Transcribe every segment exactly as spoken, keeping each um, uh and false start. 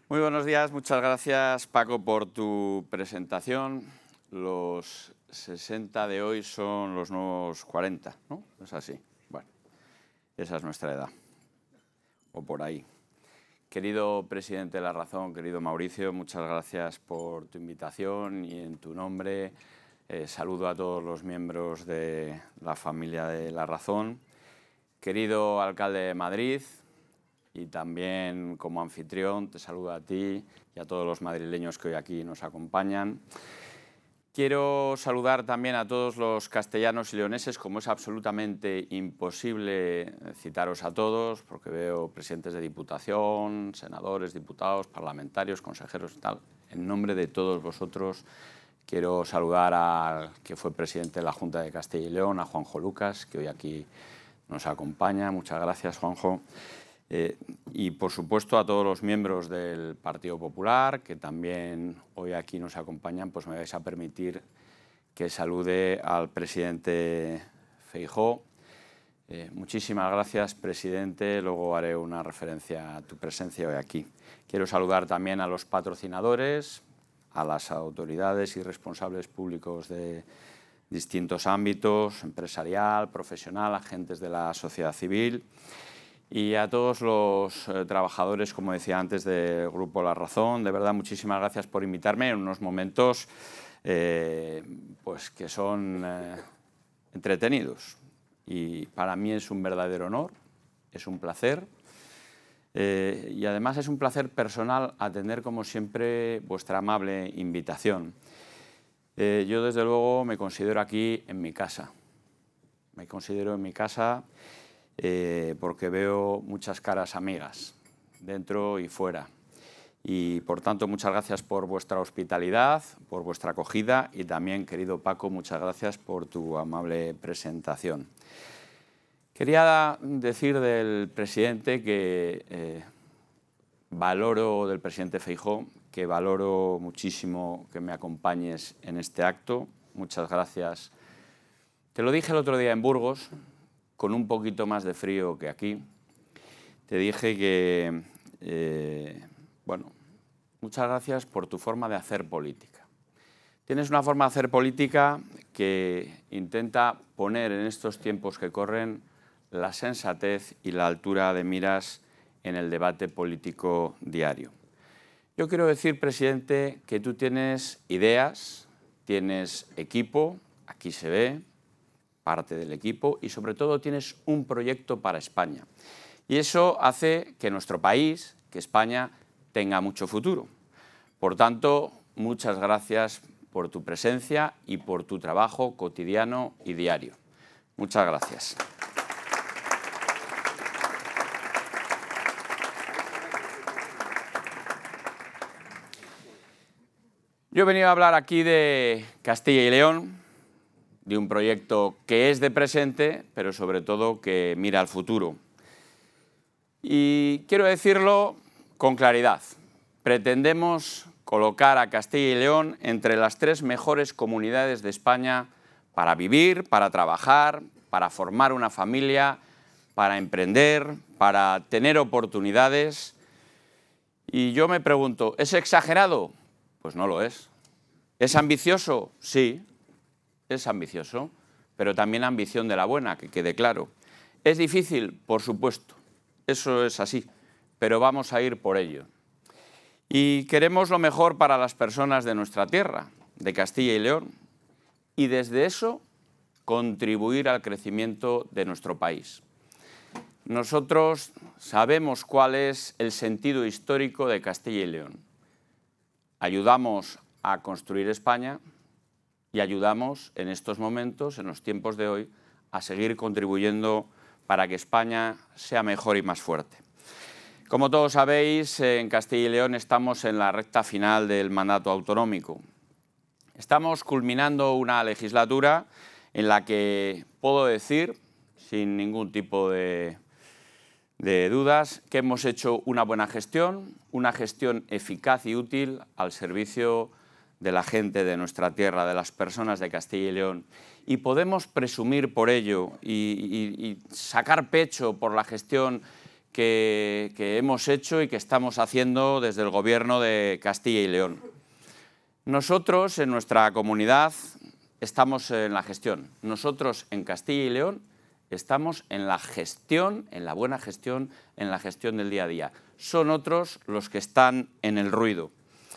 Muy buenos días, muchas gracias Paco por tu presentación. Los sesenta de hoy son los nuevos cuarenta, ¿no? Es así. Bueno, esa es nuestra edad, o por ahí. Querido presidente de La Razón, querido Mauricio, muchas gracias por tu invitación y en tu nombre eh, saludo a todos los miembros de la familia de La Razón. Querido alcalde de Madrid, y también como anfitrión te saludo a ti y a todos los madrileños que hoy aquí nos acompañan. Quiero saludar también a todos los castellanos y leoneses, como es absolutamente imposible citaros a todos, porque veo presidentes de Diputación, senadores, diputados, parlamentarios, consejeros y tal. En nombre de todos vosotros quiero saludar al que fue presidente de la Junta de Castilla y León, a Juanjo Lucas, que hoy aquí nos acompaña. Muchas gracias, Juanjo. Eh, y, por supuesto, a todos los miembros del Partido Popular, que también hoy aquí nos acompañan, pues me vais a permitir que salude al presidente Feijóo. Eh, muchísimas gracias, presidente. Luego haré una referencia a tu presencia hoy aquí. Quiero saludar también a los patrocinadores, a las autoridades y responsables públicos de distintos ámbitos, empresarial, profesional, agentes de la sociedad civil, y a todos los eh, trabajadores, como decía antes, del Grupo La Razón. De verdad, muchísimas gracias por invitarme en unos momentos eh, pues que son eh, entretenidos. Y para mí es un verdadero honor, es un placer. Eh, y además es un placer personal atender, como siempre, vuestra amable invitación. Eh, yo, desde luego, me considero aquí en mi casa. Me considero en mi casa Eh, porque veo muchas caras amigas, dentro y fuera. Y, por tanto, muchas gracias por vuestra hospitalidad, por vuestra acogida y también, querido Paco, muchas gracias por tu amable presentación. Quería decir del presidente que eh, valoro, del presidente Feijóo, que valoro muchísimo que me acompañes en este acto. Muchas gracias. Te lo dije el otro día en Burgos, con un poquito más de frío que aquí. Te dije que, eh, bueno, muchas gracias por tu forma de hacer política. Tienes una forma de hacer política que intenta poner en estos tiempos que corren la sensatez y la altura de miras en el debate político diario. Yo quiero decir, presidente, que tú tienes ideas, tienes equipo, aquí se ve, parte del equipo, y sobre todo tienes un proyecto para España. Y eso hace que nuestro país, que España, tenga mucho futuro. Por tanto, muchas gracias por tu presencia y por tu trabajo cotidiano y diario. Muchas gracias. Yo he venido a hablar aquí de Castilla y León, de un proyecto que es de presente, pero sobre todo que mira al futuro. Y quiero decirlo con claridad. Pretendemos colocar a Castilla y León entre las tres mejores comunidades de España para vivir, para trabajar, para formar una familia, para emprender, para tener oportunidades. Y yo me pregunto, ¿es exagerado? Pues no lo es. ¿Es ambicioso? Sí. Es ambicioso, pero también ambición de la buena, que quede claro. ¿Es difícil? Por supuesto, eso es así, pero vamos a ir por ello. Y queremos lo mejor para las personas de nuestra tierra, de Castilla y León, y desde eso contribuir al crecimiento de nuestro país. Nosotros sabemos cuál es el sentido histórico de Castilla y León. Ayudamos a construir España y ayudamos en estos momentos, en los tiempos de hoy, a seguir contribuyendo para que España sea mejor y más fuerte. Como todos sabéis, en Castilla y León estamos en la recta final del mandato autonómico. Estamos culminando una legislatura en la que puedo decir, sin ningún tipo de, de dudas, que hemos hecho una buena gestión, una gestión eficaz y útil al servicio de la gente de nuestra tierra, de las personas de Castilla y León. Y podemos presumir por ello y, y, y sacar pecho por la gestión que, que hemos hecho y que estamos haciendo desde el Gobierno de Castilla y León. Nosotros, en nuestra comunidad, estamos en la gestión. Nosotros, en Castilla y León, estamos en la gestión, en la buena gestión, en la gestión del día a día. Son otros los que están en el ruido.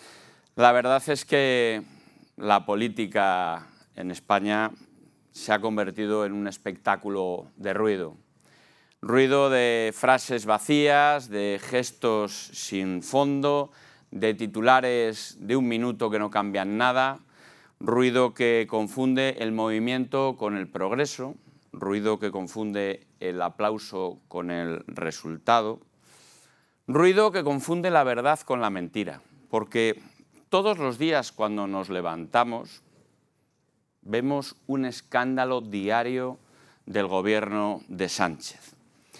La verdad es que la política en España se ha convertido en un espectáculo de ruido. Ruido de frases vacías, de gestos sin fondo, de titulares de un minuto que no cambian nada, ruido que confunde el movimiento con el progreso, ruido que confunde el aplauso con el resultado, ruido que confunde la verdad con la mentira, porque todos los días cuando nos levantamos vemos un escándalo diario del gobierno de Sánchez.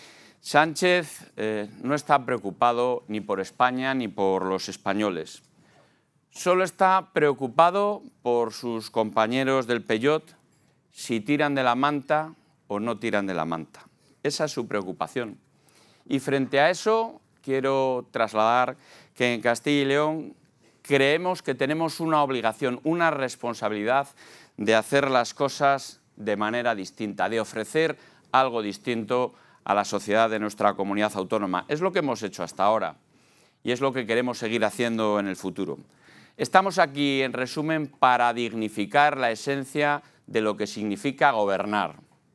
Sánchez eh, no está preocupado ni por España ni por los españoles. Solo está preocupado por sus compañeros del Peyot, si tiran de la manta o no tiran de la manta. Esa es su preocupación. Y frente a eso quiero trasladar que en Castilla y León creemos que tenemos una obligación, una responsabilidad de hacer las cosas de manera distinta, de ofrecer algo distinto a la sociedad de nuestra comunidad autónoma. Es lo que hemos hecho hasta ahora y es lo que queremos seguir haciendo en el futuro. Estamos aquí, en resumen, para dignificar la esencia de lo que significa gobernar.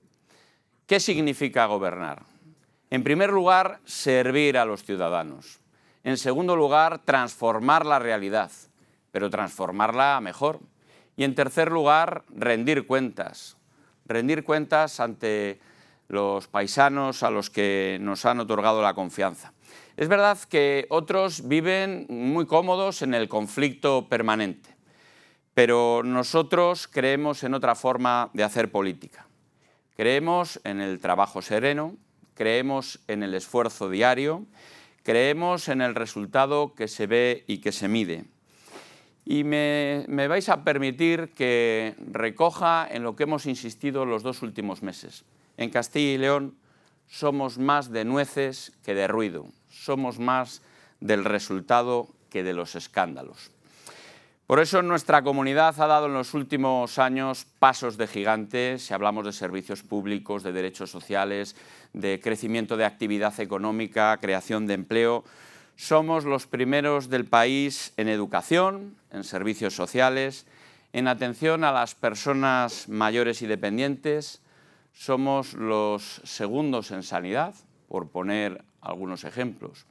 ¿Qué significa gobernar? En primer lugar, servir a los ciudadanos. En segundo lugar, transformar la realidad, pero transformarla a mejor. Y en tercer lugar, rendir cuentas. Rendir cuentas ante los paisanos a los que nos han otorgado la confianza. Es verdad que otros viven muy cómodos en el conflicto permanente, pero nosotros creemos en otra forma de hacer política. Creemos en el trabajo sereno, creemos en el esfuerzo diario, creemos en el resultado que se ve y que se mide. Y me, me vais a permitir que recoja en lo que hemos insistido los dos últimos meses. En Castilla y León somos más de nueces que de ruido, somos más del resultado que de los escándalos. Por eso nuestra comunidad ha dado en los últimos años pasos de gigante, si hablamos de servicios públicos, de derechos sociales, de crecimiento de actividad económica, creación de empleo. Somos los primeros del país en educación, en servicios sociales, en atención a las personas mayores y dependientes. Somos los segundos en sanidad, por poner algunos ejemplos.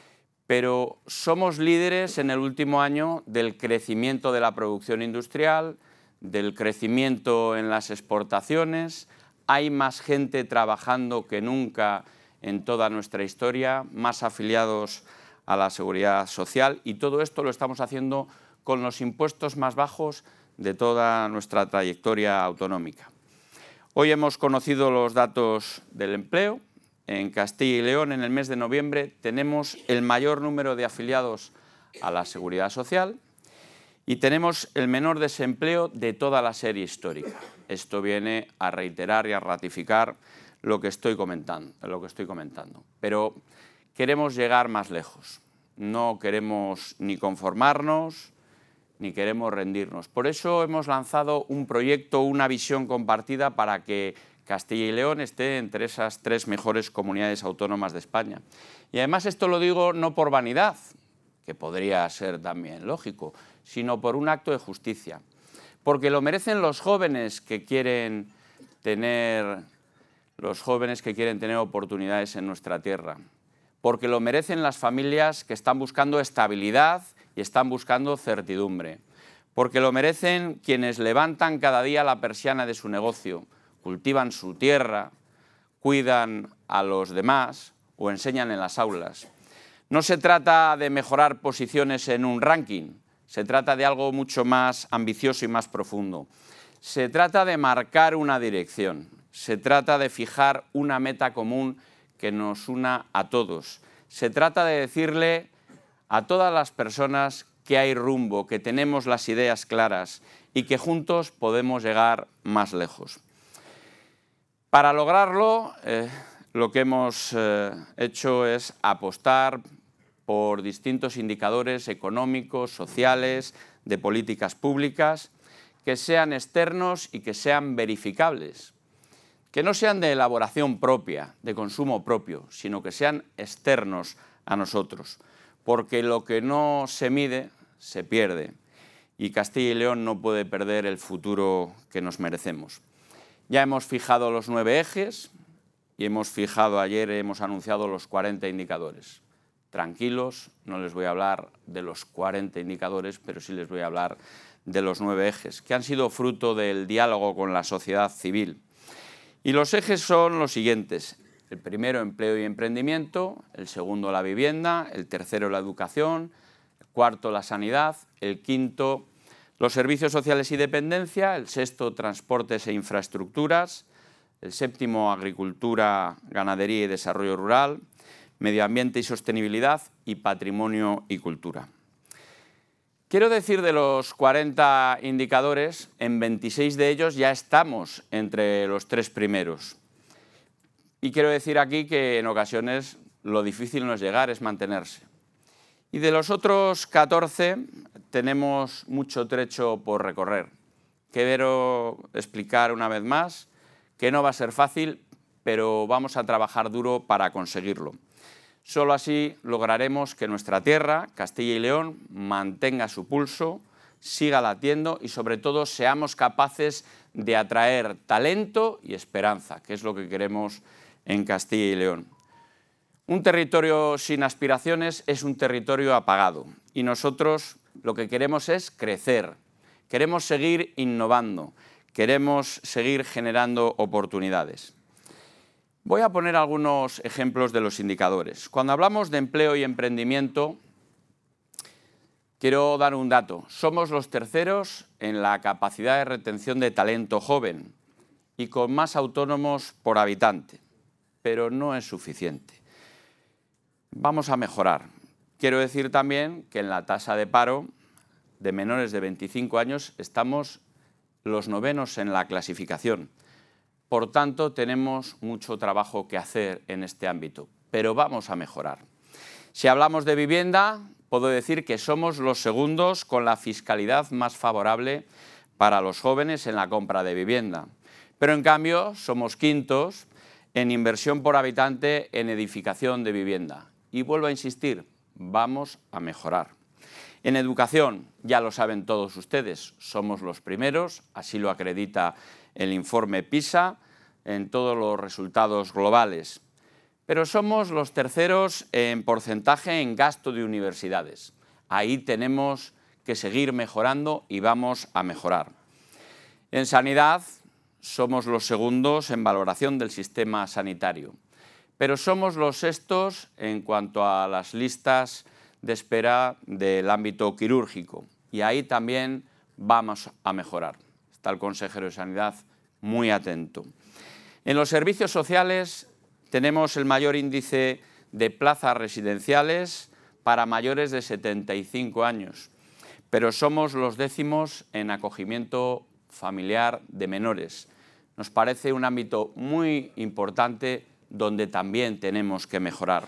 Pero somos líderes en el último año del crecimiento de la producción industrial, del crecimiento en las exportaciones. Hay más gente trabajando que nunca en toda nuestra historia, más afiliados a la seguridad social, y todo esto lo estamos haciendo con los impuestos más bajos de toda nuestra trayectoria autonómica. Hoy hemos conocido los datos del empleo. En Castilla y León, en el mes de noviembre, tenemos el mayor número de afiliados a la Seguridad Social y tenemos el menor desempleo de toda la serie histórica. Esto viene a reiterar y a ratificar lo que estoy comentando, lo que estoy comentando. Pero queremos llegar más lejos. No queremos ni conformarnos, ni queremos rendirnos. Por eso hemos lanzado un proyecto, una visión compartida para que Castilla y León esté entre esas tres mejores comunidades autónomas de España. Y además esto lo digo no por vanidad, que podría ser también lógico, sino por un acto de justicia. Porque lo merecen los jóvenes que quieren tener, los jóvenes que quieren tener oportunidades en nuestra tierra. Porque lo merecen las familias que están buscando estabilidad y están buscando certidumbre. Porque lo merecen quienes levantan cada día la persiana de su negocio, cultivan su tierra, cuidan a los demás o enseñan en las aulas. No se trata de mejorar posiciones en un ranking, se trata de algo mucho más ambicioso y más profundo. Se trata de marcar una dirección, se trata de fijar una meta común que nos una a todos. Se trata de decirle a todas las personas que hay rumbo, que tenemos las ideas claras y que juntos podemos llegar más lejos. Para lograrlo, eh, lo que hemos eh, hecho es apostar por distintos indicadores económicos, sociales, de políticas públicas, que sean externos y que sean verificables, que no sean de elaboración propia, de consumo propio, sino que sean externos a nosotros, porque lo que no se mide se pierde y Castilla y León no puede perder el futuro que nos merecemos. Ya hemos fijado los nueve ejes y hemos fijado, ayer hemos anunciado los cuarenta indicadores. Tranquilos, no les voy a hablar de los cuarenta indicadores, pero sí les voy a hablar de los nueve ejes, que han sido fruto del diálogo con la sociedad civil. Y los ejes son los siguientes: el primero, empleo y emprendimiento; el segundo, la vivienda; el tercero, la educación; el cuarto, la sanidad; el quinto, los servicios sociales y dependencia; el sexto, transportes e infraestructuras; el séptimo, agricultura, ganadería y desarrollo rural; medio ambiente y sostenibilidad; y patrimonio y cultura. Quiero decir, de los cuarenta indicadores, en veintiséis de ellos ya estamos entre los tres primeros. Y quiero decir aquí que en ocasiones lo difícil no es llegar, es mantenerse. Y de los otros catorce tenemos mucho trecho por recorrer. Quiero explicar una vez más que no va a ser fácil, pero vamos a trabajar duro para conseguirlo. Solo así lograremos que nuestra tierra, Castilla y León, mantenga su pulso, siga latiendo y sobre todo seamos capaces de atraer talento y esperanza, que es lo que queremos en Castilla y León. Un territorio sin aspiraciones es un territorio apagado y nosotros lo que queremos es crecer, queremos seguir innovando, queremos seguir generando oportunidades. Voy a poner algunos ejemplos de los indicadores. Cuando hablamos de empleo y emprendimiento, quiero dar un dato. Somos los terceros en la capacidad de retención de talento joven y con más autónomos por habitante, pero no es suficiente. Vamos a mejorar. Quiero decir también que en la tasa de paro de menores de veinticinco años estamos los novenos en la clasificación. Por tanto, tenemos mucho trabajo que hacer en este ámbito, pero vamos a mejorar. Si hablamos de vivienda, puedo decir que somos los segundos con la fiscalidad más favorable para los jóvenes en la compra de vivienda. Pero en cambio, somos quintos en inversión por habitante en edificación de vivienda. Y vuelvo a insistir, vamos a mejorar. En educación, ya lo saben todos ustedes, somos los primeros, así lo acredita el informe PISA, en todos los resultados globales. Pero somos los terceros en porcentaje en gasto de universidades. Ahí tenemos que seguir mejorando y vamos a mejorar. En sanidad, somos los segundos en valoración del sistema sanitario. Pero somos los sextos en cuanto a las listas de espera del ámbito quirúrgico. Y ahí también vamos a mejorar. Está el consejero de Sanidad muy atento. En los servicios sociales tenemos el mayor índice de plazas residenciales para mayores de setenta y cinco años, pero somos los décimos en acogimiento familiar de menores. Nos parece un ámbito muy importante donde también tenemos que mejorar.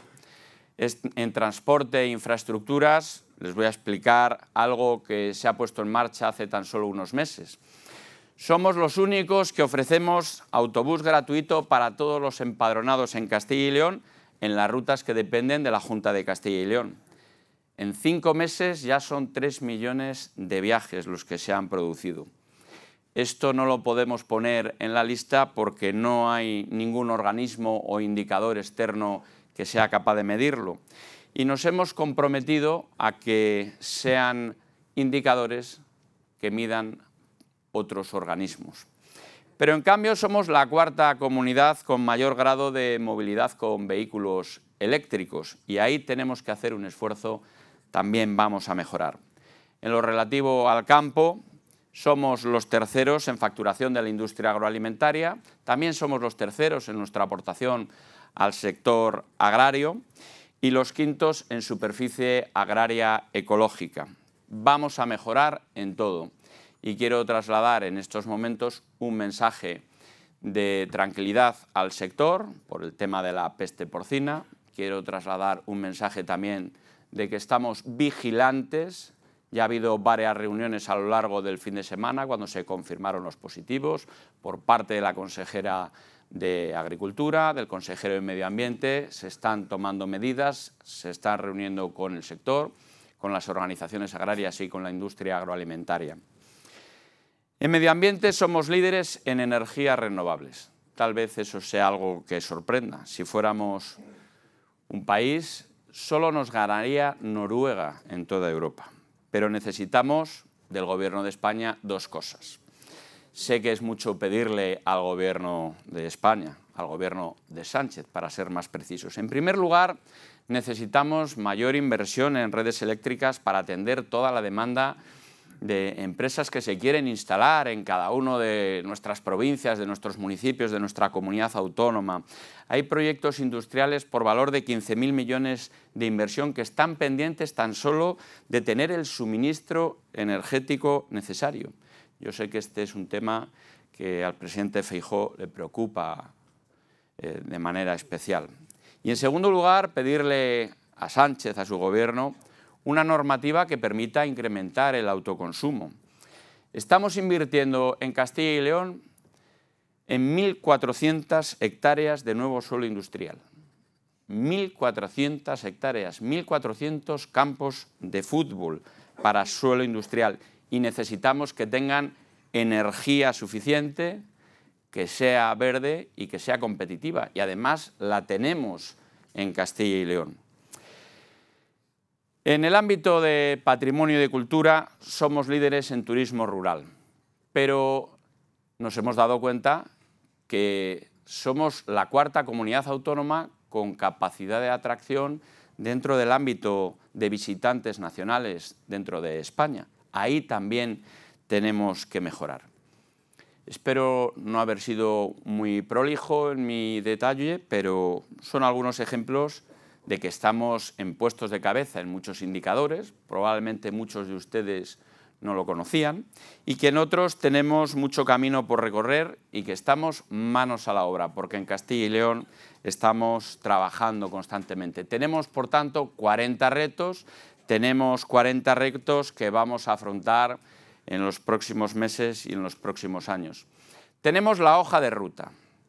En transporte e infraestructuras les voy a explicar algo que se ha puesto en marcha hace tan solo unos meses. Somos los únicos que ofrecemos autobús gratuito para todos los empadronados en Castilla y León en las rutas que dependen de la Junta de Castilla y León. En cinco meses ya son tres millones de viajes los que se han producido. Esto no lo podemos poner en la lista porque no hay ningún organismo o indicador externo que sea capaz de medirlo. Y nos hemos comprometido a que sean indicadores que midan otros organismos. Pero en cambio somos la cuarta comunidad con mayor grado de movilidad con vehículos eléctricos y ahí tenemos que hacer un esfuerzo, también vamos a mejorar. En lo relativo al campo, somos los terceros en facturación de la industria agroalimentaria, también somos los terceros en nuestra aportación al sector agrario y los quintos en superficie agraria ecológica. Vamos a mejorar en todo. Y quiero trasladar en estos momentos un mensaje de tranquilidad al sector por el tema de la peste porcina. Quiero trasladar un mensaje también de que estamos vigilantes. Ya ha habido varias reuniones a lo largo del fin de semana cuando se confirmaron los positivos por parte de la consejera de Agricultura, del consejero de Medio Ambiente. Se están tomando medidas, se están reuniendo con el sector, con las organizaciones agrarias y con la industria agroalimentaria. En medio ambiente somos líderes en energías renovables. Tal vez eso sea algo que sorprenda. Si fuéramos un país, solo nos ganaría Noruega en toda Europa. Pero necesitamos del Gobierno de España dos cosas. Sé que es mucho pedirle al Gobierno de España, al Gobierno de Sánchez, para ser más precisos. En primer lugar, necesitamos mayor inversión en redes eléctricas para atender toda la demanda de empresas que se quieren instalar en cada una de nuestras provincias, de nuestros municipios, de nuestra comunidad autónoma. Hay proyectos industriales por valor de quince mil millones de inversión que están pendientes tan solo de tener el suministro energético necesario. Yo sé que este es un tema que al presidente Feijóo le preocupa eh, de manera especial. Y en segundo lugar, pedirle a Sánchez, a su gobierno, una normativa que permita incrementar el autoconsumo. Estamos invirtiendo en Castilla y León en mil cuatrocientas hectáreas de nuevo suelo industrial. mil cuatrocientas hectáreas, mil cuatrocientos campos de fútbol para suelo industrial. Y necesitamos que tengan energía suficiente, que sea verde y que sea competitiva. Y además la tenemos en Castilla y León. En el ámbito de patrimonio y de cultura somos líderes en turismo rural, pero nos hemos dado cuenta que somos la cuarta comunidad autónoma con capacidad de atracción dentro del ámbito de visitantes nacionales dentro de España. Ahí también tenemos que mejorar. Espero no haber sido muy prolijo en mi detalle, pero son algunos ejemplos de que estamos en puestos de cabeza en muchos indicadores, probablemente muchos de ustedes no lo conocían, y que en otros tenemos mucho camino por recorrer y que estamos manos a la obra, porque en Castilla y León estamos trabajando constantemente. Tenemos, por tanto, cuarenta retos, tenemos cuarenta retos que vamos a afrontar en los próximos meses y en los próximos años. Tenemos la hoja de ruta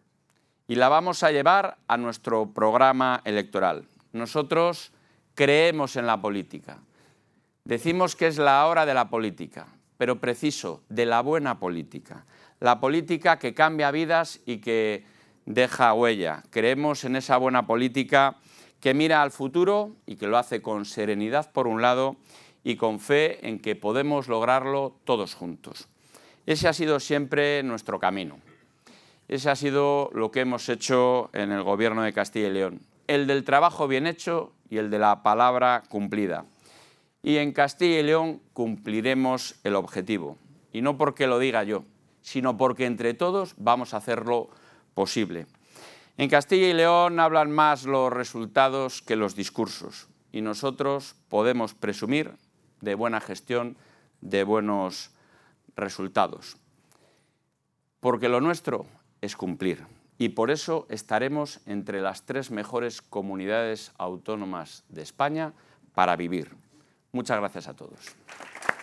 y la vamos a llevar a nuestro programa electoral. Nosotros creemos en la política. Decimos que es la hora de la política, pero preciso, de la buena política. La política que cambia vidas y que deja huella. Creemos en esa buena política que mira al futuro y que lo hace con serenidad por un lado y con fe en que podemos lograrlo todos juntos. Ese ha sido siempre nuestro camino. Ese ha sido lo que hemos hecho en el Gobierno de Castilla y León. El del trabajo bien hecho y el de la palabra cumplida. Y en Castilla y León cumpliremos el objetivo. Y no porque lo diga yo, sino porque entre todos vamos a hacerlo posible. En Castilla y León hablan más los resultados que los discursos. Y nosotros podemos presumir de buena gestión, de buenos resultados. Porque lo nuestro es cumplir. Y por eso estaremos entre las tres mejores comunidades autónomas de España para vivir. Muchas gracias a todos.